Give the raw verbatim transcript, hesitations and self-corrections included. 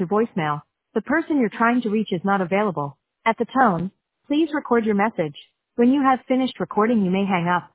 to voicemail. The person you're trying to reach is not available. At the tone, please record your message. When you have finished recording, you may hang up.